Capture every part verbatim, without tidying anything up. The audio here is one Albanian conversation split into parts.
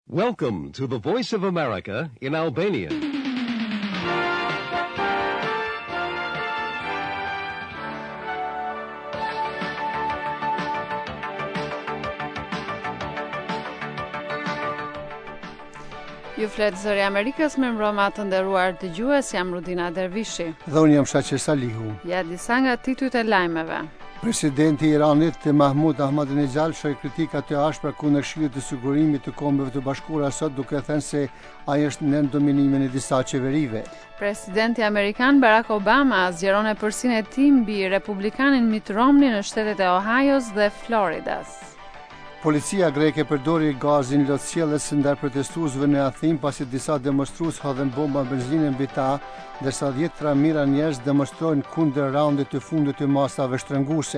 Welcome to the Voice of America in Albanian. Ju flet zëri Amerikës me mbroma të nderuar dëgjues, jam Rudina Dervishi. Dhe unë jam Shaqe Salihu. Ja disa nga titujt e lajmeve. Presidenti i Iranit Mahmud Ahmadinejad shoi kritika të ashpra kundër Këshillit të Sigurimit të Kombeve të Bashkuara sot, duke thënë se ai është nën dominimin e disa qeverive. Presidenti amerikan Barack Obama zgjeron e përsinë e tij mbi republikanin Mitt Romney në shtetet e Ohajos dhe Floridas. Policia greke përdori gazin lotësjellës ndaj protestuesve në Athinë pasi disa demonstrues hodhen bomba benzinë mbi ta, ndërsa dhjetra mijëra njerëz demonstrojnë kundër raundit të fundit të masave shtrënguese.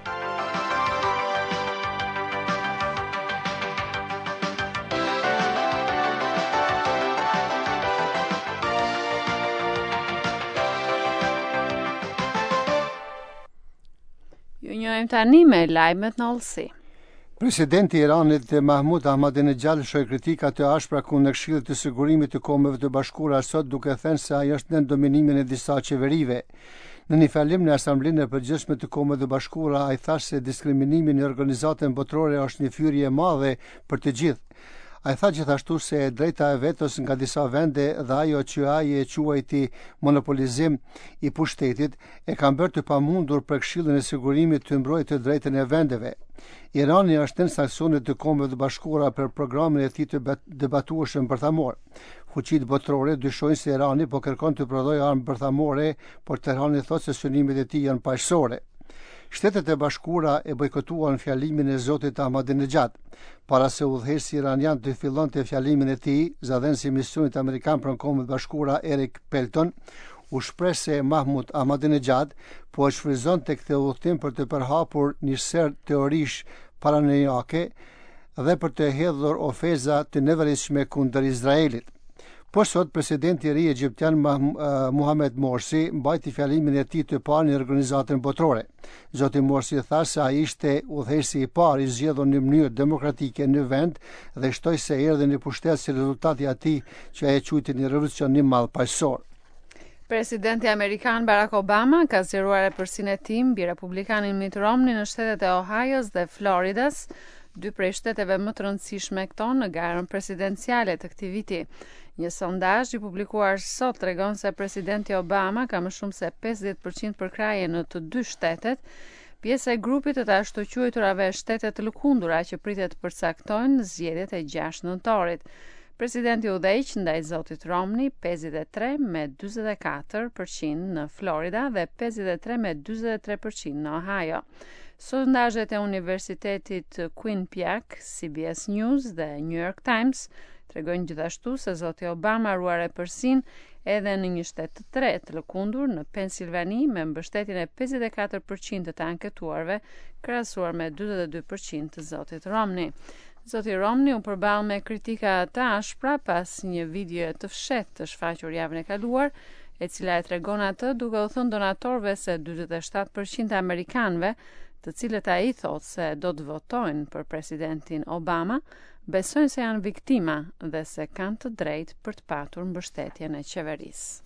Ju njohim tani me lajmet në hollësi. Presidenti i Iranit Mahmud Ahmadinejad shoi kritika të ashpra kundër Këshillit të Sigurimit të Kombeve të Bashkuara sot, duke thënë se ai është nën dominimin e disa qeverive. Në një fjalim në Asamblenë e Përgjithshme të Kombeve të Bashkuara, ai tha se diskriminimi në organizatën botërore është një fyrje e madhe për të gjithë. Ai tha gjithashtu se drejta e vetos nga disa vende dhe ajo që ai e quajti monopolizim i pushtetit e kanë bërë të pamundur për Këshillin e Sigurimit të mbrojë të drejtën e vendeve. Irani është nën sanksionet të Kombeve të Bashkuara për programin e tij të debatueshëm bërthamor. Fuqitë botërore dyshojnë se Irani po kërkon të prodhojë armë bërthamore, por Teherani thotë se synimet e tij janë paqësorë. Shtetet e Bashkuara e bojkotuan fjalimin e zotit Ahmadinejad. Para se udhëheqësi iranian të fillonte fjalimin e tij, zëdhënësi i misionit amerikan pranë Kombeve të Bashkuara Eric Pelton u shpreh se Mahmud Ahmadinejad po e shfryzon tek këtë udhëtim për të përhapur një ser teorish paranojake dhe për të hedhur ofenza të neveritshme kundër Izraelit. Po sot presidenti i ri egjiptian Mohamed Morsi mbajti fjalimin e tij të parë në organizatën botërore. Zoti Morsi tha se ai ishte udhëheqësi i parë i zgjedhur në mënyrë demokratike në vend dhe shtoi se erdhi në pushtet si rezultati i atij që ai quajti një revolucionim madh paqësor. Presidenti amerikan Barack Obama ka zgjeruar e përsinë e tij mbi republikanin Mitt Romney në shtetet e Ohajos dhe Floridas, dy prej shteteve më të rëndësishme këto në garën presidenciale të këtij viti. Një sondazh i publikuar sot tregon se presidenti Obama ka më shumë se pesëdhjetë përqind përkraje në të dy shtetet, pjesë e grupit të të ashtu quajturave shtete të lëkundura që pritet të përcaktojnë zgjedhjet e gjashtë nëntorit. Presidenti udhëheq ndaj zotit Romney pesëdhjetë e tre me dyzet e katër përqind në Florida dhe pesëdhjetë e tre me dyzet e tre përqind në Ohio. Sondazhet e Universitetit Quinnipiac, C B S News dhe New York Times tregojnë gjithashtu se zoti Obama ruar e përsinë edhe në një shtet të tretë të lëkundur në Pensilvani me mbështetjen e pesëdhjetë e katër përqind të të anketuarve, krahasuar me dyzet e dy përqind të zotit Romney. Zoti Romney u përball me kritika të ashpra pas një video të fshehtë të shfaqur javën e kaluar, e cila e tregon atë duke u thënë donatorëve se dyzet e shtatë përqind të amerikanëve, të cilët ai thotë se do të votojnë për presidentin Obama, besojnë se janë viktima dhe se kanë të drejtë për të patur mbështetjen e qeverisë.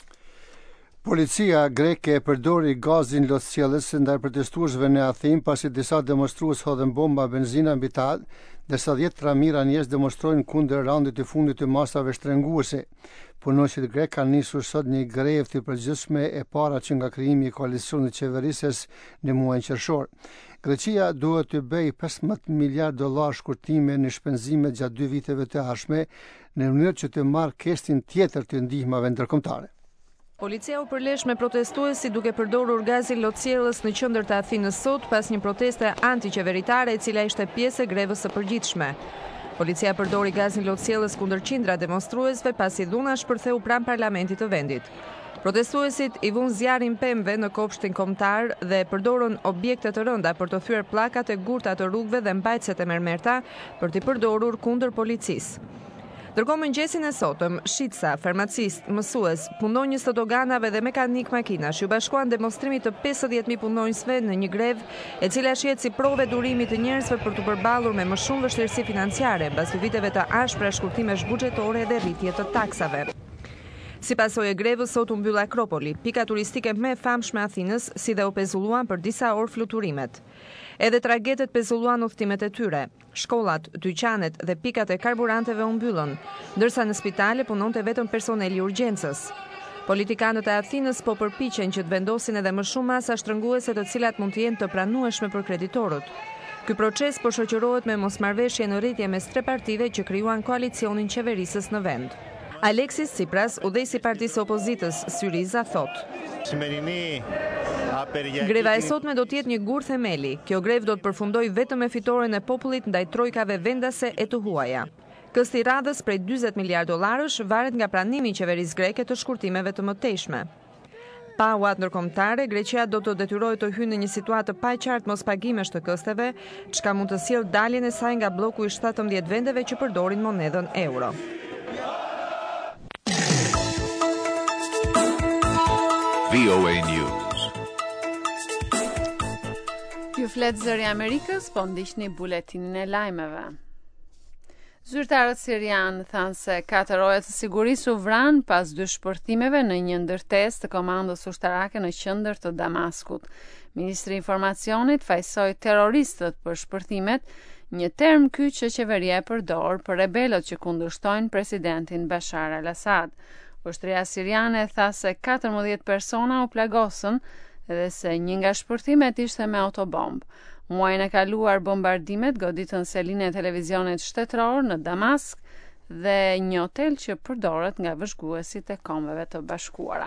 Policia greke përdori gazin lotësjellës ndaj protestuesve në Athinë pasi disa demonstrues hodhen bomba benzina mbi ta, ndërsa dhjetra mijëra njerëz demonstrojnë kundër raundit të fundit të masave shtrënguese. Punonjësit grek kanë nisur sot një grevë të përgjithshme e para që nga krijimi i koalicionit qeverisës në muajin qershor. Greqia duhet të bëjë pesëmbëdhjetë miliardë dollar shkurtime në shpenzime gjatë dy viteve të ardhshme në mënyrë që të marrë pjesën tjetër të ndihmave ndërkombëtare. Policia u përlesh me protestuesi duke përdorur gazin lotësjellës në qendër të Athinës sot pas një proteste antiqeveritare e cila ishte pjesë e grevës së përgjithshme. Policia përdori gazin lotësjellës kundër qindra demonstruesve pasi dhuna shpërtheu pranë parlamentit të vendit. Protestuesit i vunë zjarrin pemëve në kopshtin kombëtar dhe përdorën objekte të rënda për të thyer pllakat e gurta të rrugëve dhe mbajtëset e mermerta për t'i përdorur kundër policisë. Ndërkohë mëngjesin e sotëm, shitsa, farmacist, mësues, punonjës të doganave dhe mekanik makinash ju bashkuan demonstrimit të pesëdhjetë mijë punonjësve në një grevë, e cila shihet si provë durimi të njerëzve për të përballur me më shumë vështirësi financiare mbas viteve të ashpra shkurtimesh buxhetore dhe rritje të taksave. Si pasojë e grevës, sot u mbyll Akropoli, pika turistike më e famshme e Athinës, si dhe u pezulluan për disa orë fluturimet. Edhe tragetet pezulluan udhëtimet e tyre. Shkollat, dyqanet dhe pikat e karburanteve u mbyllën, ndërsa në spitale punonte vetëm personeli i urgjencës. Politikanët e Athinës po përpiqen që të vendosin edhe më shumë masa shtrënguese të cilat mund të jenë të pranueshme për kreditorët. Ky proces po shoqërohet me mosmarrveshje në rritje mes tre partive që krijuan koalicionin qeverisës në vend. Aleksis Tsipras, udhëheqësi i partisë opozitës Syriza, thotë: Greva e sotme do të jetë një gur themeli. Kjo grevë do të përfundojë vetëm me fitoren e popullit ndaj trojkave vendase e të huaja. Kësti i radhës prej dyzet miliardë dollarësh varet nga pranimi i qeverisë greke të shkurtimeve të mëtejshme. Pa uat ndërkombëtare, Greqia do të detyrohet të hyjë në një situatë të paqartë mospagimesh të kësteve, çka mund të sjellë daljen e saj nga bloku i shtatëmbëdhjetë vendeve që përdorin monedhën euro. V O A News. Ju flet zëri Amerikës, po ndiqni buletinin e lajmeve. Zyrtarët sirian thanë se katër orë të sigurisë u vranë pas dy shpërthimeve në një ndërtesë të komandës ushtarake në qendër të Damaskut. Ministri i Informacionit fajsoi terroristët për shpërthimet, një term ky që qeveria e përdor për rebelët që kundërshtojnë presidentin Bashar al-Assad. Ushtria siriane tha se katërmbëdhjetë persona u plagosën dhe se një nga shpërthimet ishte me autobomb. Muajin e kaluar bombardimet goditën selinë e televizionit shtetëror në Damask dhe një hotel që përdoret nga vëzhguesit e Kombeve të Bashkuara.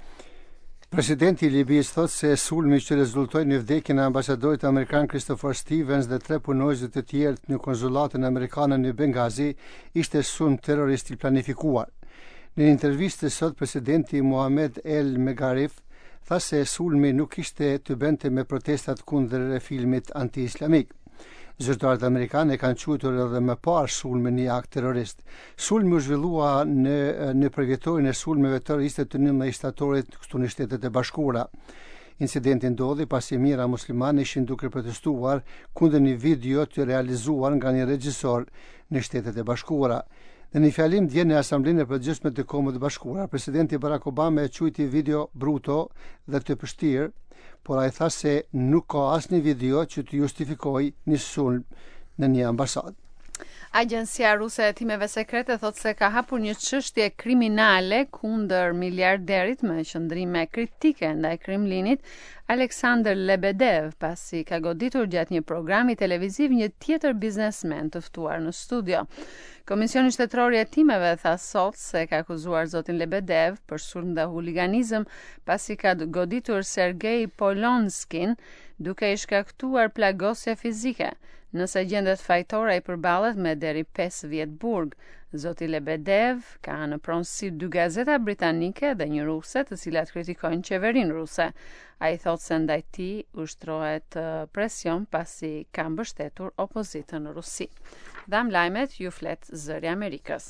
Presidenti i Libisë thotë se sulmi që rezultoi në vdekjen e ambasadorit amerikan Christopher Stevens dhe tre punonjës të tjerë në konsulatën amerikane në Bengazi ishte sulm terrorist i planifikuar. Në një intervistë sot, presidenti Mohamed El Megarif tha se sulmi nuk ishte të bënte me protestat kundër refilmit anti-islamik. Zyrtarët amerikanë kanë quajtur edhe më parë sulmin një akt terrorist. Sulmi u zhvillua në në përvjetorin e sulmeve terroriste të nëntëdhjetë shtatorit këtu në Shtetet e Bashkuara. Incidenti ndodhi pasi mijëra muslimanë ishin duke protestuar kundër një video të realizuar nga një regjisor në Shtetet e Bashkuara. Në një fjalim dje në Asamblenë e Përgjithshme të Kombeve të Bashkuara, presidenti Barack Obama e quajti video bruto dhe të pështirë, por ai tha se nuk ka asnjë video që të justifikojë një sulm në një ambasadë. Agjencia ruse e timeve sekrete thot se ka hapur një çështje kriminale kundër miliarderit me qëndrime kritike ndaj Kremlinit, Aleksandr Lebedev, pasi ka goditur gjatë një programi televiziv një tjetër biznesmen të ftuar në studio. Komisioni shtetëror i hetimeve tha sot se ka akuzuar zotin Lebedev për sulm dhe huliganizëm pasi ka goditur Sergej Polonskin duke i shkaktuar plagosje fizike. Nëse gjendet fajtora i përballet me deri pesë vjet burg. Zoti Lebedev ka në pronësi dy gazeta britanike dhe një ruse të cilat kritikojnë qeverinë ruse. Ai thotë se ndaj tij ushtrohet presion pasi ka mbështetur opozitën në Rusi. Dham lajmet ju flet zëri Amerikës.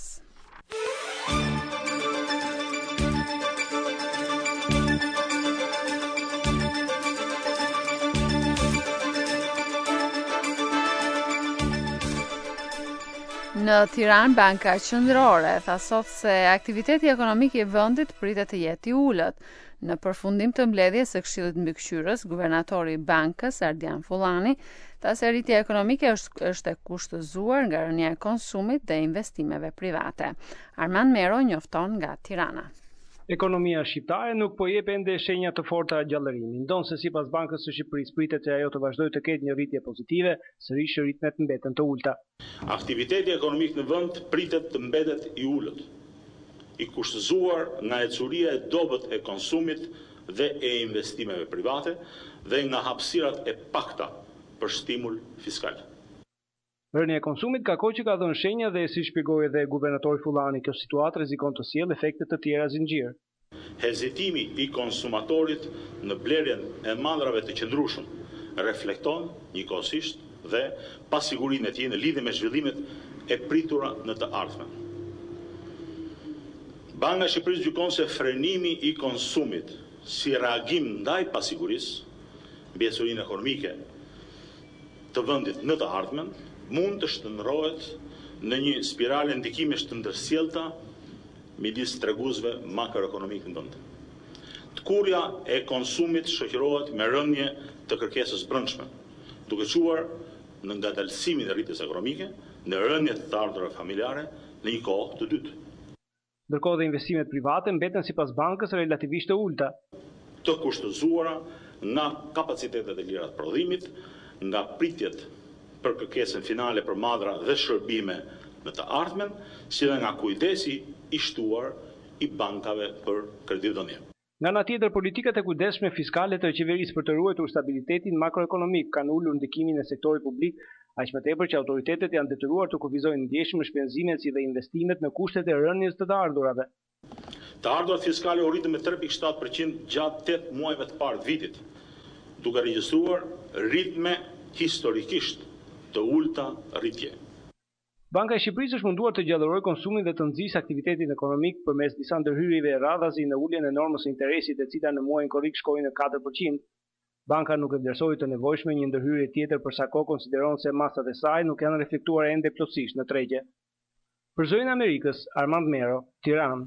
Në Tiranë, Banka Qendrore tha sot se aktiviteti ekonomik i vendit pritet të jetë i ulët. Në përfundim të mbledhjes së Këshillit Mbikëqyrës, guvernatori i bankës Ardian Fullani tha se rritja ekonomike është, është e kushtëzuar nga rënia e konsumit dhe investimeve private. Armand Mero njofton nga Tirana. Ekonomia shqiptare nuk po jep ende shenja të forta gjallërimi, ndonse sipas Bankës së Shqipërisë pritet se ajo të vazhdojë të ketë një rritje pozitive, sërish ritmet mbeten të ulta. Aktiviteti ekonomik në vend pritet të mbetet i ulët, i kushtëzuar nga ecuria e dobët e konsumit dhe e investimeve private dhe nga hapësirat e pakta për stimul fiskal. Rënia e konsumit ka kohë që ka dhënë shenja dhe si shpjegoi edhe guvernatori Fullani, kjo situatë rrezikon të sjellë efekte të tjera zinxhir. Hezitimi i konsumatorit në blerjen e mandrave të qëndrueshëm reflekton njëkohësisht dhe pasigurinë e tij në lidhje me zhvillimet e pritura në të ardhmen. Banka e Shqipërisë gjykon se frenimi i konsumit si reagim ndaj pasigurisë mbi pasurinë ekonomike të vendit në të ardhmen mund të shndërrohet në një spirale ndikimesh të ndërsjellta midis treguesve makroekonomik në vend. Tkurrja e konsumit shoqërohet me rënje të kërkesës brendshme, duke çuar në ngadalësimin e rritjes ekonomike, në rënje të të ardhurave familjare në një kohë të dytë. Ndërkohë dhe investimet private mbeten sipas bankës relativisht të ulta, të kushtëzuara nga kapacitetet e lira të prodhimit, nga pritjet për kërkesën finale për madhra dhe shërbime në të ardhmen, si dhe nga kujdesi i shtuar i bankave për kreditdhënie. Nga ana tjetër, politikat e kujdesshme fiskale të qeverisë për të ruajtur stabilitetin makroekonomik kanë ulur ndikimin e sektorit publik, aq më tepër që autoritetet janë detyruar të kufizojnë ndjeshëm shpenzimet si dhe investimet në kushtet e rënies të të ardhurave. Të ardhurat fiskale u rritën me tre pikë shtat përqind gjatë tetë muajve të parë të vitit, duke regjistruar ritme historikisht të ulta rritje. Banka e Shqipërisë është munduar të gjallërojë konsumin dhe të nxjisë aktivitetin ekonomik përmes disa ndërhyrjeve radhazi në uljen e normës së interesit, e cila në muajin korrik shkoi në katër përqind. Banka nuk e vlerësoi të nevojshme një ndërhyrje tjetër për sa kohë konsideron se masat e saj nuk janë reflektuar ende plotësisht në tregje. Për Zërin e Amerikës, Armand Mero, Tiranë.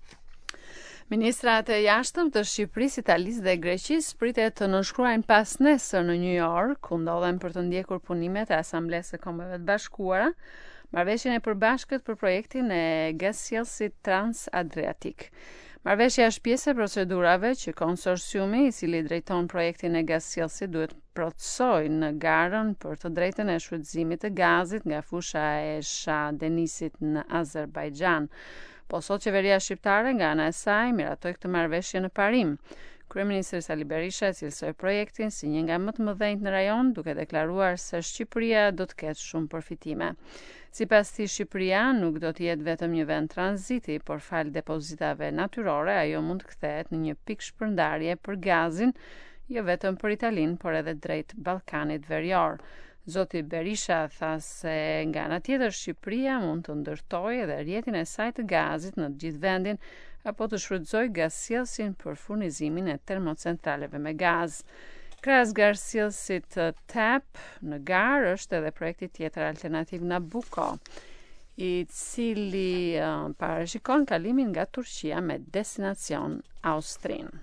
Ministrat e jashtëm të Shqipërisë, Italisë dhe Greqisë pritet të nënshkruajnë pas nesër në New York, ku ndodhen për të ndjekur punimet e Asamblesë së Kombeve të Bashkuara, marrëveshjen e përbashkët për projektin e gasjellësit Trans-Adriatik. Marrëveshja është pjesë e procedurave që konsorciumi, i cili drejton projektin e gasjellësit, duhet plotësojë në garën për të drejtën e shfrytëzimit të gazit nga fusha e Shah Denisit në Azerbajxhan. Po sot qeveria shqiptare nga ana e saj miratoi këtë marrëveshje në parim. Kryeministri Sali Berisha cilësoi projektin si një nga më të mëdhenjt në rajon, duke deklaruar se Shqipëria do të ketë shumë përfitime. Sipas tij, Shqipëria nuk do të jetë vetëm një vend tranziti, por fal depozitave natyrore, ajo mund të kthehet në një pikë shpërndarje për gazin, jo vetëm për Italinë, por edhe drejt Ballkanit Verior. Zoti Berisha tha se nga ana tjetër Shqipëria mund të ndërtojë edhe rrjetin e saj të gazit në të gjithë vendin, apo të shfrytëzojë gasjellësin për furnizimin e termocentraleve me gaz. Krahas gasjellësit T A P në garë është edhe projekti tjetër alternativ Nabucco, i cili uh, parashikon kalimin nga Turqia me destinacion Austrinë.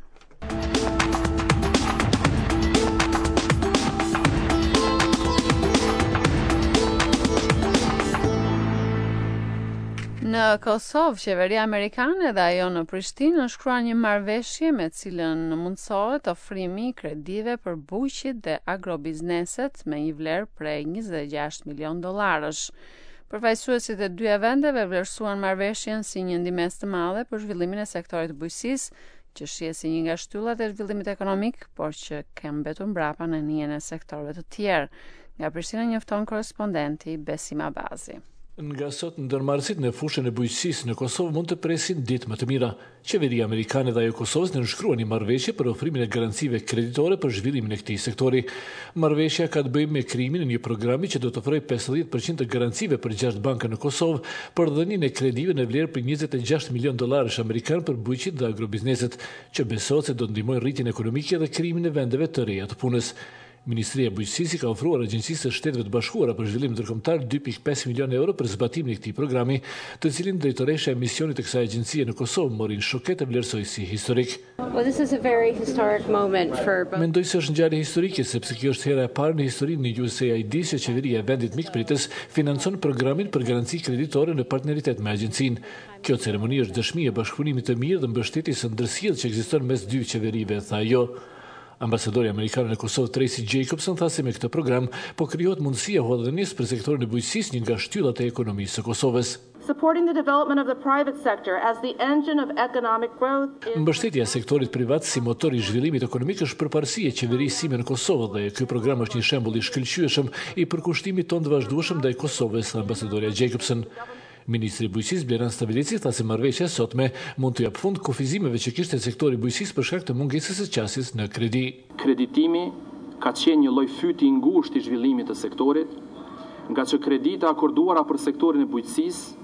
Në Kosovë, qeveria amerikane dhe ajo në Prishtinë shkruan një marrëveshje me cilën mundësohet ofrimi i kredive për bujqit dhe agrobizneset me një vlerë prej njëzet e gjashtë milion dollarësh. Përfaqësuesit e dyja vendeve vlerësuan marrëveshjen si një ndihmës të madhe për zhvillimin e sektorit të bujqësisë, që shihet si një nga shtyllat e zhvillimit ekonomik, por që ka mbetur mbrapa në nijen e sektorëve të tjerë. Nga Prishtina njofton korrespondenti Besim Abazi. Nga sot ndërmarrësit në fushën e bujqësisë në Kosovë mund të presin ditë më të mira. Qeveria amerikane dhe ajo Kosovës nënshkruan një marrëveshje për ofrimin e garancive kreditore për zhvillimin e këtij sektori. Marrëveshja ka të bëjë me krijimin e një programi që do të ofrojë pesëdhjetë përqind të garancive për gjashtë banka në Kosovë për dhënien e kredive në vlerë për njëzet e gjashtë milion dollarësh amerikan për bujqit dhe agrobizneset, që besohet se do ndihmojnë rritjen ekonomike dhe krijimin e vendeve të reja të punës. Ministria e Bujqësisë ka ofruar Agjencisë së Shteteve të Bashkuara për Zhvillim Ndërkombëtar dy pikë pesë milion euro për zbatimin e këtij programi, të cilin drejtoresha e misionit të kësaj agjencie në Kosovë, Morin Shoket, e vlerësoi si historik. Well, this is a very historic moment for both. Mendoj se është ngjarje historike sepse kjo është hera e parë në historinë e U S A I D që qeveria e vendit mikpritës financon programin për garanci kreditore në partneritet me agjencinë. Kjo ceremoni është dëshmi e bashkëpunimit të mirë dhe mbështetjes së ndërsjellë që ekziston mes dy qeverive, tha ajo. Ambasadori amerikan në Kosovë Tracy Jacobson tha se me këtë program po krijohet mundësia hodhënies për sektorin e bujqësisë, një nga shtyllat e ekonomisë së Kosovës. Supporting the development of the private sector as the engine of economic growth is... Mbështetja e sektorit privat si motor i zhvillimit ekonomik është përparësi e qeverisë sime në Kosovë dhe ky program është një shembull i shkëlqyeshëm i përkushtimit tonë të vazhdueshëm ndaj Kosovës, ambasadoria Jacobson. Ministri i Bujqësisë Bleran Stavelici tha se marrëveshja e sotme mund të jap fund kufizimeve që kishte sektori i bujqësisë për shkak të mungesës së qasjes në kredi. Kreditimi ka qenë një lloj fyti i ngushtë i zhvillimit të sektorit, nga që kredita akorduara për sektorin e bujqësisë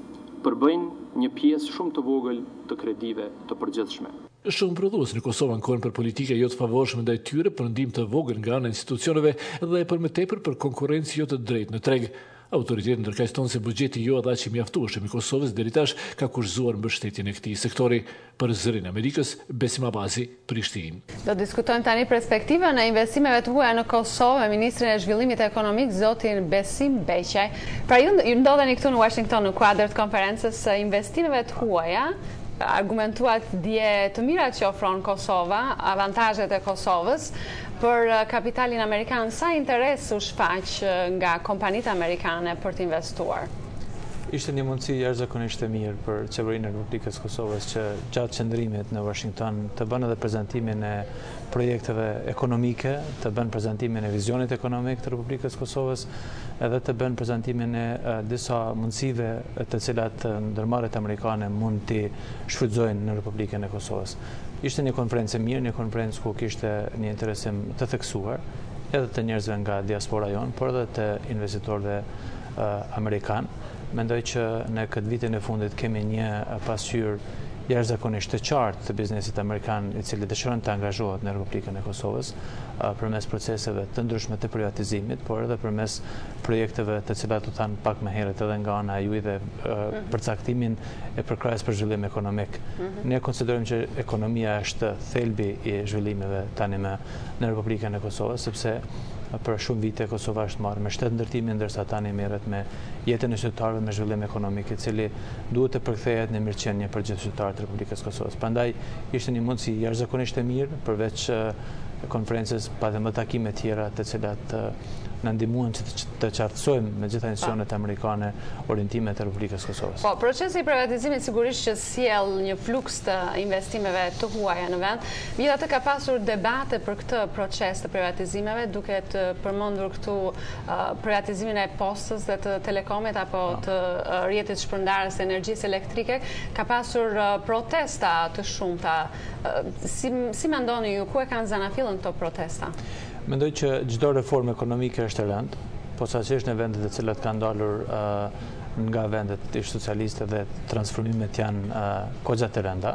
përbëjnë një pjesë shumë të vogël të kredive të përgjithshme. Shumë prodhues në Kosovë ankohen për politike jo të favorshme ndaj tyre, për ndihmë të vogël nga ana e institucioneve dhe për më tepër për konkurrencë jo të drejtë në treg. Autoritetet ndërkaqëson se buxheti jo aq i mjaftueshëm i Kosovës deri tash ka kushzuar mbështetjen e këtij sektori. Për Zërin e Amerikës, Besim Abazi, Prishtinë. Do diskutojmë tani perspektivën e investimeve të huaja në Kosovë me ministrin e zhvillimit ekonomik, zotin Besim Beqaj. Pra ju, ju ndodheni këtu në Washington në kuadër të konferencës së investimeve të huaja. Argumentuat dje të mira që ofron Kosova, avantazhet e Kosovës për kapitalin amerikan. Sa interes u shfaq nga kompanitë amerikane për të investuar? Ishte një mundësi jashtëzakonisht e mirë për qeverinë e Republikës Kosovës që gjatë qëndrimit në Washington të bënë edhe prezantimin e projekteve ekonomike, të bënë prezantimin e vizionit ekonomik të Republikës Kosovës, edhe të bënë prezantimin e disa mundësive të cilat ndërmarrjet amerikane mund t'i shfrytëzojnë në Republikën e Kosovës. Ishte një konferencë mirë, një konferencë ku kishte një interesim të theksuar, edhe të njerëzve nga diaspora jonë, por edhe të investitorëve amerikanë. Mendoj që në këtë vitin e fundit kemi një pasqyrë jashtëzakonisht të qartë të biznesit amerikan i cili dëshiron të angazhohet në Republikën e Kosovës përmes proceseve të ndryshme të privatizimit, por edhe përmes projekteve të cilat u thanë pak më herët edhe nga ana e juaj dhe përcaktimin e përkrahjes për zhvillim ekonomik. Ne konsiderojmë që ekonomia është thelbi i zhvillimeve tani në Republikën e Kosovës, sepse për shumë vite Kosova është marrë me shtet ndërtimi, ndërsa tani merret me jetën e qytetarëve me zhvillim ekonomik, i cili duhet të përkthehet në mirëqenie për gjithë qytetarët e Republikës Kosovës. Prandaj ishte një mundësi jashtëzakonisht e mirë, përveç konferencës pa dhe më takime tjera të cilat në ndihmuan që të qartësojmë me gjitha institucionet amerikane orientimet e Republikës Kosovës. Po, procesi i privatizimit sigurisht që sjell një fluks të investimeve të huaja në vend. Megjithatë ka pasur debate për këtë proces të privatizimeve, duke të përmendur këtu uh, privatizimin e postës dhe të telekomit apo të uh, rrjetit shpërndarës së energjisë elektrike. Ka pasur uh, protesta të shumta. Uh, si, si mendoni ju, ku e kanë zanafillën këto protesta? Mendoj që çdo reformë ekonomike është e rëndë, posaçërisht në vendet të cilat kanë dalur uh, nga vendet ish socialiste dhe transformimet janë uh, goxha të rënda.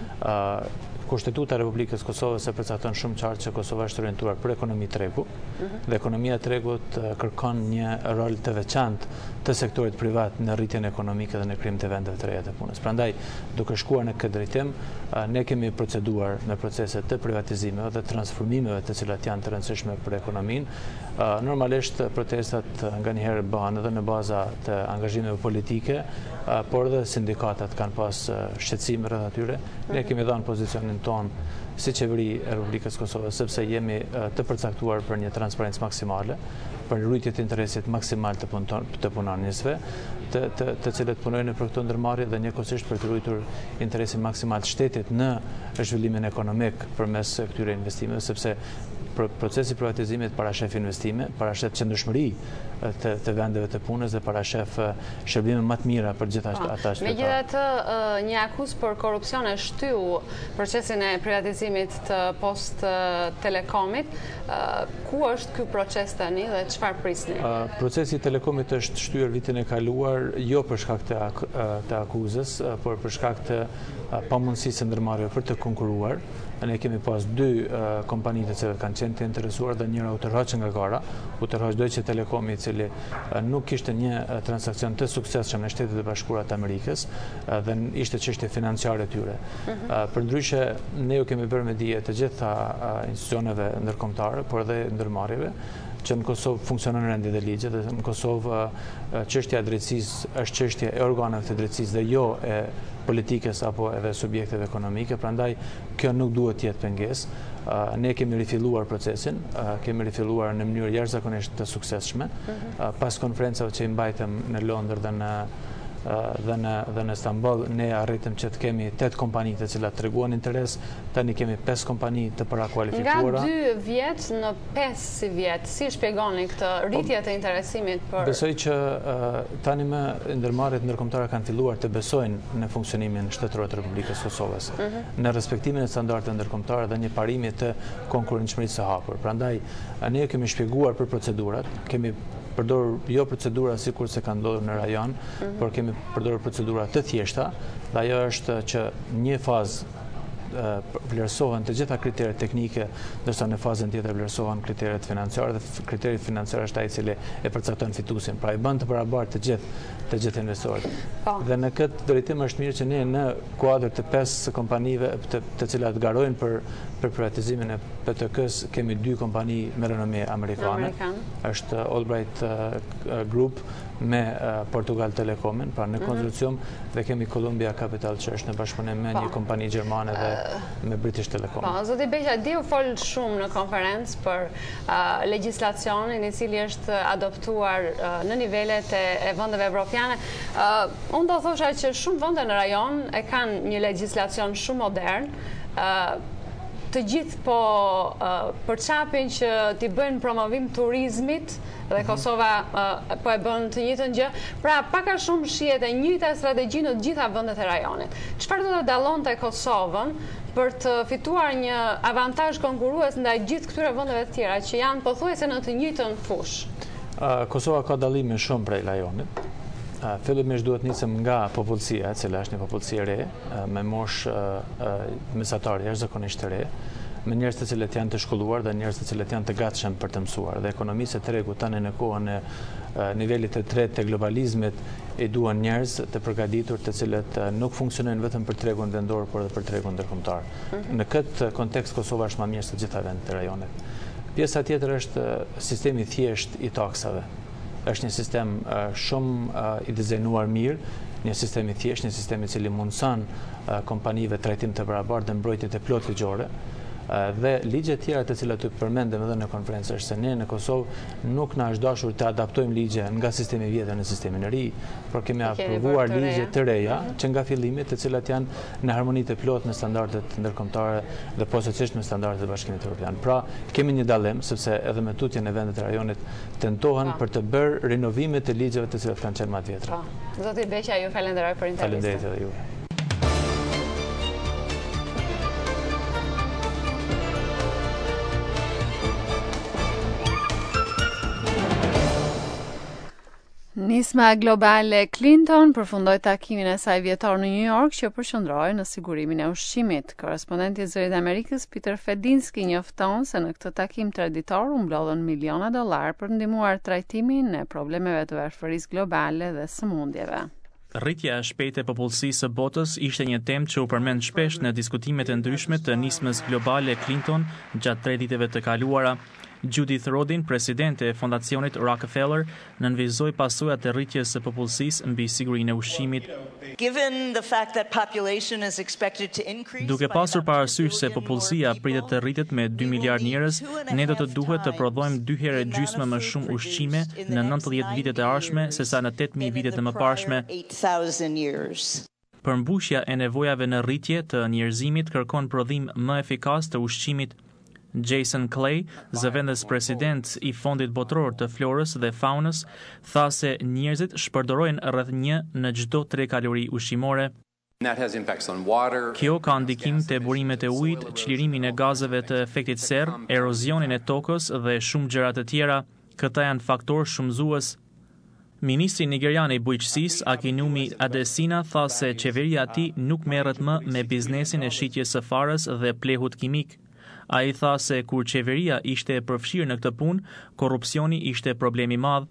Uh, Kushtetuta e Republikës Kosovës e përcakton shumë qartë që Kosova është orientuar për ekonomi tregu, dhe ekonomia e tregut kërkon një rol të veçantë të sektorit privat në rritjen ekonomike dhe në krijimin e vendeve të reja të punës. Prandaj, duke shkuar në këtë drejtim, ne kemi proceduar me procese të privatizimeve dhe transformimeve të cilat janë të rëndësishme për ekonominë. Normalisht protestat nganjëherë bëhen edhe në baza të angazhimeve politike, por edhe sindikatat kanë pas shqetësime rreth atyre. Ne kemi dhënë pozicionin ton si qeveri e Republikës Kosovës, sepse jemi të përcaktuar për një transparencë maksimale, për rritje të interesit maksimal të, të punonjësve, të, të, të cilët punojnë për këto ndërmarrje dhe njëkohësisht për të rritur interesin maksimal të shtetit në zhvillimin ekonomik përmes këtyre investimeve, sepse procesi i privatizimit parashef investime, parashef qëndrueshmëri të, të vendeve të punës dhe parashef shërbime më të mira për gjithë ata qytetarë. Megjithatë, një akuzë për korrupsion e shtyu procesin e privatizimit të Post Telekomit. Ku është ky proces tani dhe çfarë prisni? Procesi i Telekomit është shtyer vitin e kaluar jo për shkak të, ak të akuzës, por për shkak të pamundësisë së ndërmarrjeve për të konkuruar. Ne kemi pas dy uh, kompani të cilat kanë qenë të interesuar dhe njëra u tërhoqë nga gara, u tërhoqë Deutsche Telekom, i cili uh, nuk kishte një uh, transakcion të suksesshëm në Shtetet e Bashkuara të Amerikës uh, dhe ishte çështje financiare e tyre. Uh, Përndryshe, ne ju kemi bërë me dije të gjitha uh, institucioneve ndërkombëtare, por edhe ndërmarrjeve, që në Kosovë funksionon rendi dhe ligje, dhe në Kosovë çështja e drejtësisë është çështje e organeve të drejtësisë dhe jo e politikës apo edhe subjekteve ekonomike, prandaj kjo nuk duhet të jetë pengesë. Ne kemi rifilluar procesin, kemi rifilluar në mënyrë jashtëzakonisht të suksesshme, pas konferencave që i mbajtëm në Londër dhe në dhe në, dhe në Istanbul, ne arritëm që të kemi tetë kompani të cilat treguan interes, tani kemi pesë kompani të parakualifikuara. Nga dy vjet në pesë si vjet, si shpjegoni këtë rritje të interesimit për... Besoj që uh, tani më ndërmarrjet ndërkombëtare kanë filluar të besojnë në funksionimin shtetëror të Republikës Kosovës, uh -huh. në respektimin e standardeve ndërkombëtare dhe një parimi të konkurrencshmërisë së hapur. Prandaj, ne kemi shpjeguar për procedurat, kemi përdor jo procedura sikur se ka ndodhur në rajon, Mhm. por kemi përdorur procedura të thjeshta, dhe ajo është që një fazë e, vlerësohen të gjitha kriteret teknike, ndërsa në fazën tjetër vlerësohen kriteret financiare dhe f- kriteri financiar është ai i cili e përcakton fituesin. Pra i bën të barabartë të gjithë të gjithë investorët. Po. Dhe në këtë drejtim është mirë që ne në kuadër të pesë kompanive të, të cilat garojnë për për privatizimin e P T K-s kemi dy kompani me renome amerikane. Amerikan. Është Albright uh, Group me uh, Portugal Telecomin, pra në Mhm. konsorcium, dhe kemi Columbia Capital që është në bashkëpunim me Po. një kompani gjermane dhe me British Telecom. Po, zoti Beqa, di u fol shumë në konferencë për uh, legjislacionin i cili është adoptuar uh, në nivelet e, e vendeve evropiane. Uh, unë do thosha që shumë vende në rajon e kanë një legjislacion shumë modern. Uh, të gjithë po uh, përçapin që t'i bëjnë promovim turizmit dhe Kosova uh, po e bën të njëjtën gjë. Pra, pak a shumë shihet e njëjta strategji në të gjitha vendet e rajonit. Çfarë do të dallonte Kosovën për të fituar një avantazh konkurrues ndaj gjithë këtyre vendeve të tjera që janë pothuajse në të njëjtën fushë? Uh, Kosova ka dallime shumë prej rajonit. Uh, Fillimisht duhet nisem nga popullsia, e cila është një popullsi e re, uh, me moshë uh, uh, mesatare jashtëzakonisht të re, me njerëz të cilët janë të shkolluar dhe njerëz të cilët janë të gatshëm për të mësuar. Dhe ekonomisë e tregut tani në kohën e uh, nivelit të tretë të globalizmit i duan njerëz të përgatitur të cilët uh, nuk funksionojnë vetëm për tregun vendor, por edhe për tregun ndërkombëtar. Mhm. Në këtë kontekst Kosova është më mirë se të gjitha vendet e rajonit. Pjesa tjetër është uh, sistemi i thjesht i taksave. Është një sistem uh, shumë uh, i dizajnuar mirë, një sistem i thjesht, një sistem i cili mundson uh, kompanive trajtim të barabartë dhe mbrojtje të plot ligjore. Uh, dhe ligje të tjera të cilat u përmendëm edhe në konferencë është se ne në Kosovë nuk na është dashur të adaptojmë ligje nga sistemi i vjetër në sistemin e ri, por kemi aprovuar ligje të reja që nga fillimi të cilat janë në harmoni të plot me standardet ndërkombëtare dhe posaçërisht me standardet e Bashkimit Evropian. Pra, kemi një dallim sepse edhe me tutjen e vendet e rajonit tentohen për të bërë rinovime të ligjeve të cilat kanë qenë më të vjetra. Po. Zoti Beqa, ju falenderoj për intervistën. Faleminderit edhe juve. Nisma globale Clinton përfundoi takimin e saj vjetor në New York që përqendroi në sigurimin e ushqimit. Korrespondenti i Zërit Amerikës Peter Fedinski njofton se në këtë takim traditor u mblodhen miliona dollar për ndihmuar trajtimin e problemeve të varfërisë globale dhe sëmundjeve. Rritja e shpejtë e popullsisë së botës ishte një temë që u përmend shpesh në diskutimet e ndryshme të nismës globale Clinton gjatë tre ditëve të kaluara. Judith Rodin, presidente e fondacionit Rockefeller, nënvizoi pasojat e rritjes së popullsisë mbi sigurinë e ushqimit. Duke pasur parasysh se popullsia pritet të rritet me dy miliard njerëz, ne do të duhet të prodhojmë dy herë gjysmë më shumë ushqime në nëntëdhjetë vitet e ardhshme sesa në tetë mijë vitet e mëparshme. Përmbushja e nevojave në rritje të njerëzimit kërkon prodhim më efikas të ushqimit. Jason Clay, zëvendës president i Fondit Botror të Florës dhe Faunës, tha se njerëzit shpërdorojnë rreth një në çdo tre kalori ushqimore. Kjo ka ndikim te burimet e ujit, çlirimin e gazeve të efektit serr, erozionin e tokës dhe shumë gjëra të tjera. Këta janë faktorë shumëzues. Ministri nigerian i bujqësisë Akinwumi Adesina tha se qeveria e tij nuk merret më me biznesin e shitjes së farës dhe plehut kimik. A i tha se kur qeveria ishte e përfshirë në këtë punë, korrupsioni ishte problemi madh.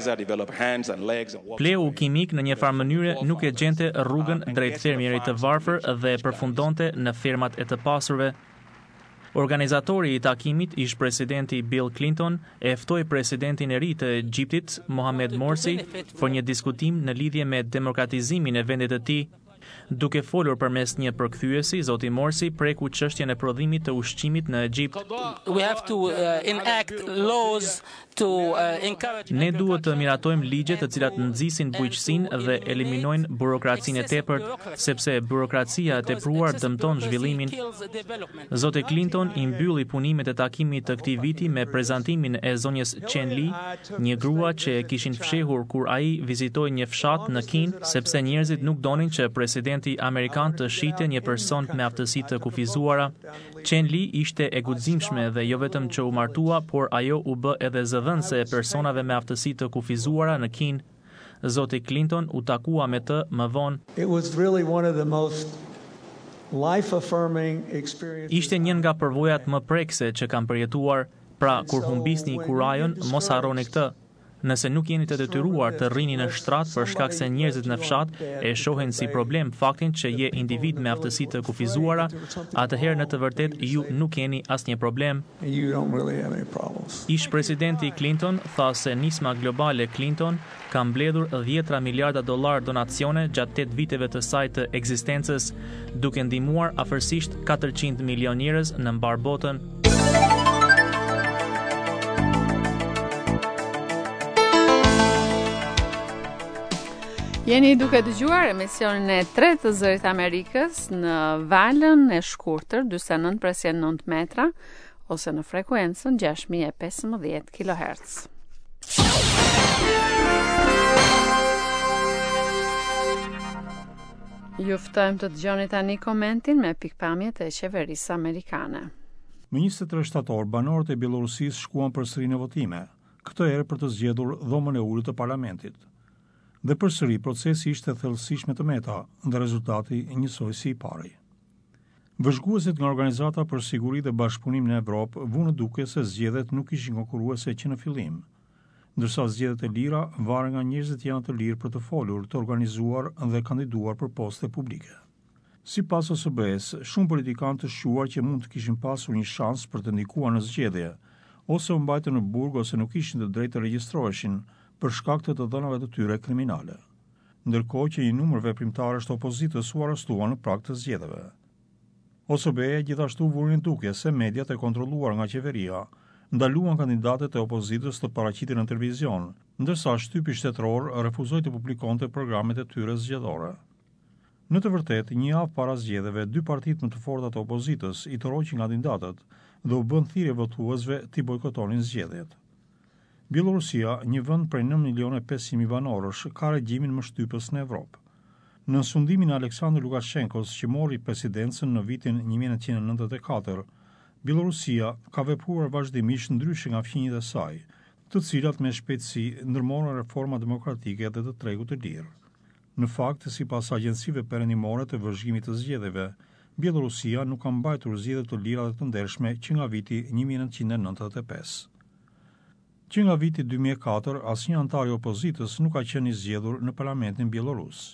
Plehu kimik në një farë mënyre nuk e gjente rrugën drejt fermierit të varfër dhe përfundonte në fermat e të pasurve. Organizatori i takimit, ish presidenti Bill Clinton, e ftoi presidentin e ri të Egjiptit, Mohamed Morsi, për një diskutim në lidhje me demokratizimin e vendit të tij. Duke folur përmes një përkthyesi, zoti Morsi preku çështjen e prodhimit të ushqimit në Egjipt. Ne duhet të miratojmë ligje të cilat nxisin bujqësinë dhe eliminojnë burokracinë e tepërt, sepse burokracia e tepruar dëmton zhvillimin. Zoti Clinton i mbylli punimet e takimit të këtij viti me prezantimin e zonjës Chen Li, një grua që e kishin fshehur kur ai vizitoi një fshat në Kin, sepse njerëzit nuk donin që presidenti amerikan të shite një person me aftësi të kufizuara. Chen Li ishte e guximshme dhe jo vetëm që u martua, por ajo u bë edhe zëdhënëse dhënëse e personave me aftësi të kufizuara në Kinë. Zoti Clinton u takua me të më vonë. It was really one of the most life-affirming experiences. Ishte një nga përvojat më prekse që kam përjetuar, pra kur humbisni kurajon, mos harroni këtë. Nëse nuk jeni të detyruar të rrini në shtrat për shkak se njerëzit në fshat e shohin si problem faktin që je individ me aftësi të kufizuara, atëherë në të vërtet ju nuk keni asnjë problem. Ish presidenti Clinton tha se nisma globale Clinton ka mbledhur dhjetra miliarda dollar donacione gjatë tetë viteve të saj të ekzistencës, duke ndihmuar afërsisht katërqind milion njerëz në mbar botën. Jeni duke dëgjuar emisionin e tretë të Zërit Amerikës në valën e shkurtër dymbëdhjetë e nëntë presje nëntë metra ose në frekuencën gjashtë mijë e pesëmbëdhjetë kilohertz. Ju ftojmë të dëgjoni tani komentin me pikpamjet e qeverisë amerikane. Më njëzet e tre shtator, banorët e Bielorusisë shkuan përsëri në votime, këtë herë për të zgjedhur dhomën e ulët të parlamentit. Dhe përsëri procesi ishte thellësisht me të meta, dhe rezultati njësoj si i pari. Vëzhguesit nga Organizata për Siguri dhe Bashkëpunim në Evropë vunë duke se zgjedhjet nuk ishin konkurruese që në fillim, ndërsa zgjedhjet e lira varen nga njerëzit janë të lirë për të folur, të organizuar dhe kandiduar për poste publike. Sipas O S B-s, shumë politikanë të shquar që mund të kishin pasur një shans për të ndikuar në zgjedhje, ose u mbajtën në burg ose nuk ishin të drejtë të regjistroheshin për shkak të të dhënave të tyre kriminale, ndërkohë që një numër veprimtarësh të opozitës u arrestuan në prag të zgjedhjeve. O S B-ja gjithashtu vuri në duke se mediat e kontrolluar nga qeveria ndaluan kandidatët e opozitës të paraqiten në televizion, ndërsa shtypi shtetëror refuzoi të publikonte programet e tyre zgjedhore. Në të vërtetë, një javë para zgjedhjeve, dy partitë më të forta të opozitës i toroqin kandidatët dhe u bën thirrje votuesve të bojkotonin zgjedhjet. Bielorusia, një vend prej nëntë milion e pesëqind mijë banorësh, ka regjimin më shtypës në Evropë. Në sundimin e Aleksandr Lukashenkos që mori presidencën në vitin një mijë e nëntëqind e nëntëdhjetë e katër, Bielorusia ka vepruar vazhdimisht ndryshe nga fqinjtë e saj, të cilat me shpejtësi ndërmorën reforma demokratike dhe të tregut të lirë. Në fakt, sipas agjencive perëndimore të vëzhgimit të zgjedhjeve, Bielorusia nuk ka mbajtur zgjedhje të lira dhe të ndershme që nga viti një mijë e nëntëqind e nëntëdhjetë e pesë. Që nga viti dy mijë e katër, asnjë antar i opozitës nuk ka qenë i zgjedhur në parlamentin bielorus.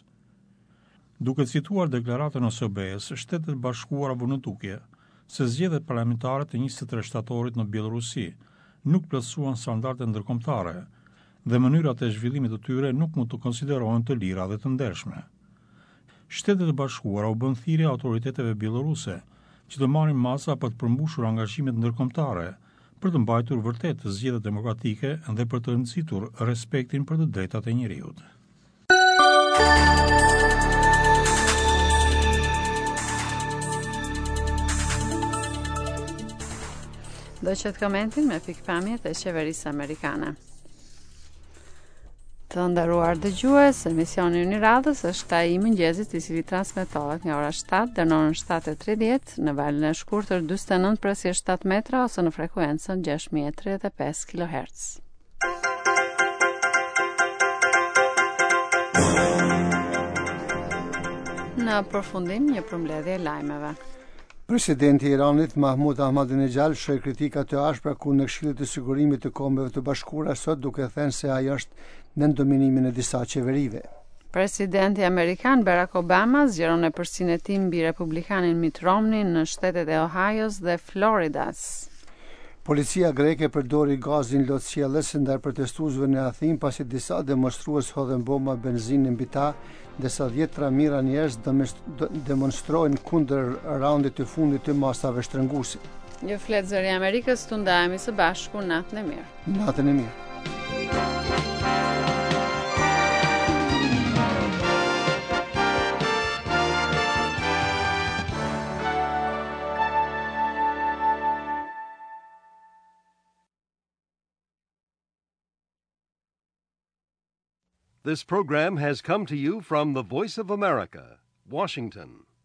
Duke cituar deklaratën e O S B-s, Shtetet e Bashkuara vënë tukje se zgjedhjet parlamentare të njëzet e tre shtatorit në Bielorusi nuk plotësuan standardet ndërkombëtare dhe mënyrat e zhvillimit të tyre nuk mund të konsiderohen të lira dhe të ndershme. Shtetet e Bashkuara u bën thirrje autoriteteve bieloruse që të marrin masa për të përmbushur angazhimet ndërkombëtare për të mbajtur vërtet zgjedhjet demokratike dhe për të nxitur respektin për të drejtat e njerëzit. Do qëtë komentin me pikpamjet e qeverisë amerikane. Të nderuar dëgjues, emisioni i radhës është ai i mëngjesit i cili transmetohet nga ora shtatë deri në orën shtatë e tridhjetë në valën e shkurtër dymbëdhjetë e nëntë presje shtatë metra ose në frekuencën gjashtë mijë e tridhjetë e pesë kilohertz. Në përfundim një përmbledhje e lajmeve. Presidenti i Iranit Mahmud Ahmadinejad shoi kritika të ashpra kundër Këshillit të Sigurimit të Kombeve të Bashkuara sot duke thënë se ai është në ndominimin e disa qeverive. Presidenti amerikan Barack Obama zgjeron e përsinë e tij mbi republikanin Mitt Romney në shtetet e Ohio's dhe Floridas. Policia greke përdori gazin lotësjellës ndaj protestuesve në Athinë pasi disa demonstrues hodhen bomba benzinë mbi ta, ndërsa dhjetra mijëra njerëz demonstrojnë kundër raundit të fundit të masave shtrënguese. Ju flet Zëri i Amerikës, tu ndajemi së bashku, natën e mirë. Natën e mirë. This program has come to you from the Voice of America, Washington.